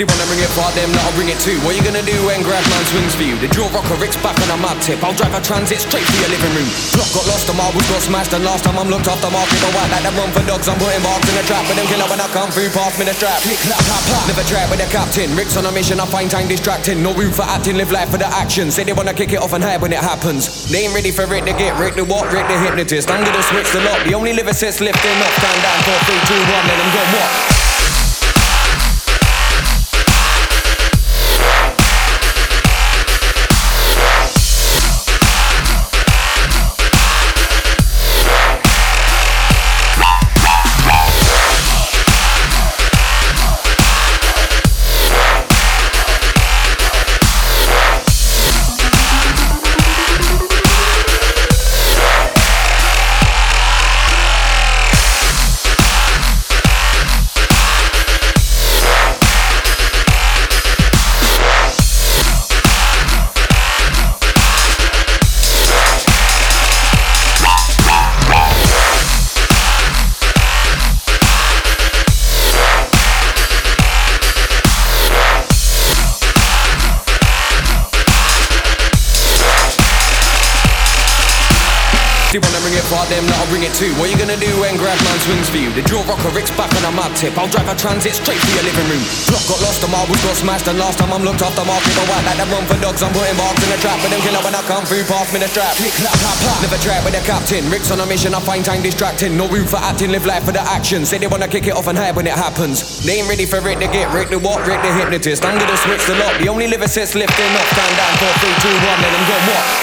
They wanna bring it far, them that'll bring it too. What you gonna do when Gradman swings for you? The jaw rocker, Rick's back on a mad tip. I'll drive a transit straight for your living room. Block got lost, the marbles got smashed, and last time I'm looked after market the white like them run for dogs. I'm putting marks in the trap, but them killer when I come through, pass me the strap. Click, clap, clap, clap. Never trap with the captain. Rick's on a mission, I find time distracting. No room for acting, live life for the action. Say they wanna kick it off and hide when it happens. They ain't ready for Rick to get Rick the what? Rick the hypnotist. I'm gonna switch the lock. The only lyricist lifting up, stand down, 4, 3, 2, 1, let them go what? They wanna bring it far, them that'll bring it too. What you gonna do when Gradman swings for you? The jaw rocker, Rick's back on a mad tip. I'll drive a transit straight for your living room. Block got lost, the marbles got smashed, and last time I'm looked after market the white like them run for dogs. I'm putting marks in the trap, but them killer when I come through, pass me the strap. Click, clap, clap, clap. Never trap with the captain. Rick's on a mission, I find time distracting. No room for acting, live life for the action. Say they wanna kick it off and hide when it happens. They ain't ready for Rick to get Rick the what? Rick the hypnotist. I'm gonna switch the lock. The only lyricist lifting up, stand down, 4, 3, 2, 1, let them go what?